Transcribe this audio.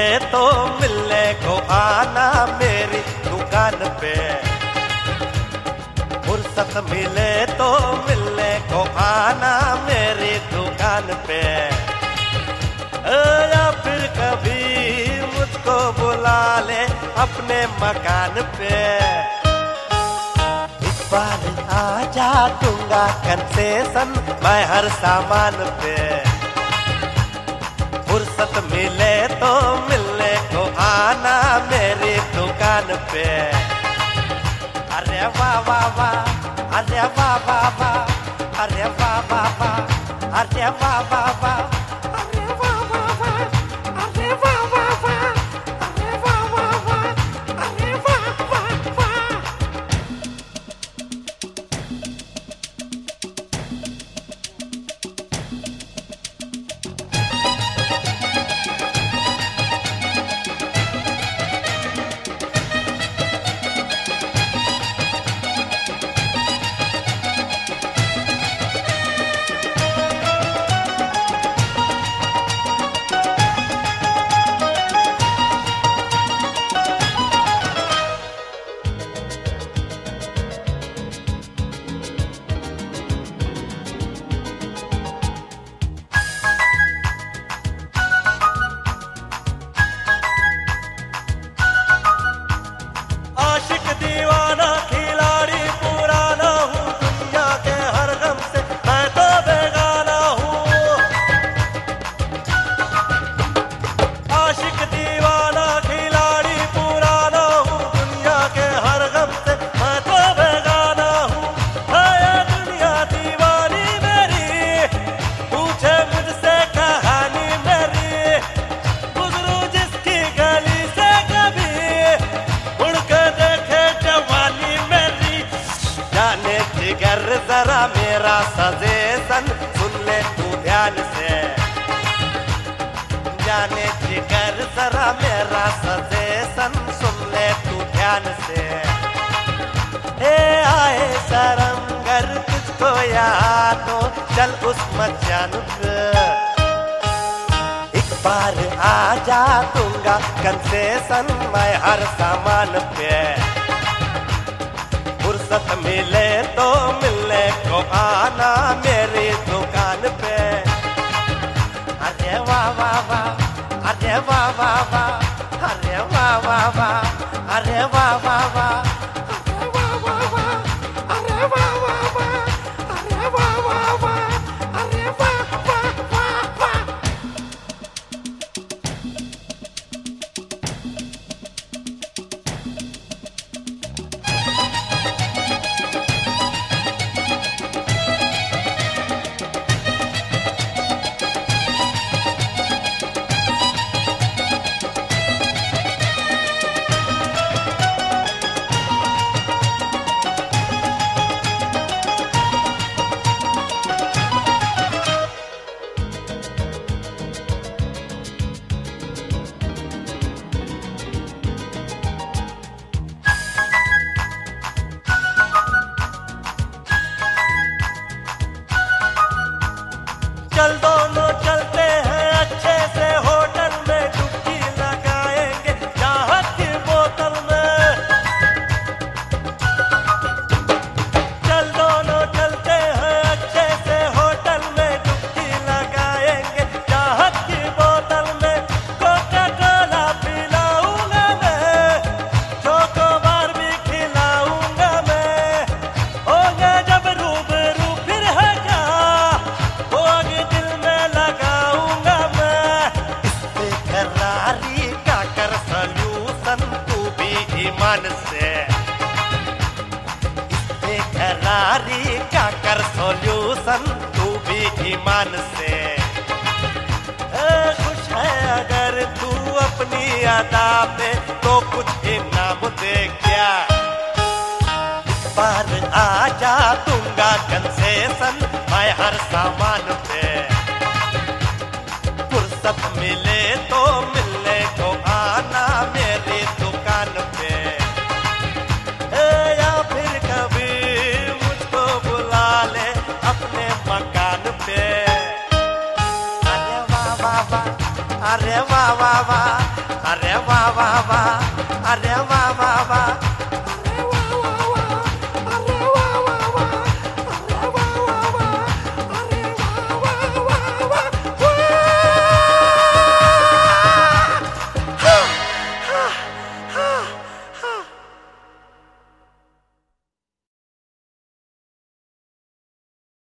तो मिलने को आना मेरी दुकान पे। फुर्सत मिले तो मिलने को आना मेरी दुकान पे। या फिर कभी मुझको बुला ले अपने मकान पे। इस बार आ जा दूंगा कंसेशन मैं हर सामान पे। फुर्सत मिले तो मिलने को आना मेरी दुकान पे। अरे वाह वाह वाह, अरे वाह वाह वाह, अरे वाह वाह वाह, अरे वाह वाह वाह। जरा मेरा सजेशन सुन ले तू ध्यान से। जाने जिगर जरा मेरा सजेशन सुन ले तू ध्यान से। हे आए शर्म गर तुझको याद हो चल उस मचान पे। एक बार आ जा दूंगा कंसेशन मैं हर सामान पे। फुर्सत मिले तो मिलने को आना मेरी दुकान पे। अरे वाह वाह वाह, अरे वाह वाह वाह, अरे वाह वाह वाह, अरे वाह वाह वाह। चल दोनों चलते हैं अच्छे से होटल में डुबकी लगाएंगे चाहत की बोतल में। चल दोनों चलते हैं अच्छे से होटल में डुबकी लगाएंगे चाहत की बोतल में। कोका कोला पिलाऊंगा मैं, चोकोबार भी खिलाऊंगा मैं। होंगे जब रूबरू फिर है क्या वो आगे दिल में लगाऊंगा मैं। इस बेकरारी का कर सल्यूशन तू भी ईमान से। इस बेकरारी का कर सल्यूशन तू भी ईमान से। खुश है अगर तू अपनी अदा पे तो कुछ इनाम दे क्या। इस बार आ जा दूंगा कंसेशन मैं हर सामान पे। फुर्सत मिले तो मिलने को आना मेरी दुकान पे। या फिर कभी मुझको बुला ले अपने मकान पे। अरे वाह वाह वाह, अरे वाह वाह वाह, अरे वाह वाह वाह, अरे वाह वाह वाह,